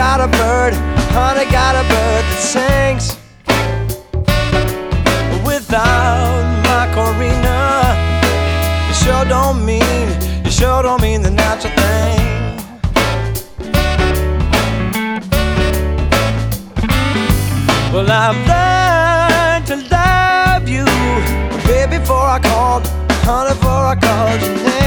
got a bird, honey got a bird that sings. Without my Corina, you sure don't mean the natural thing. Well, I've learned to love you, baby, before I called, honey, before I called your name.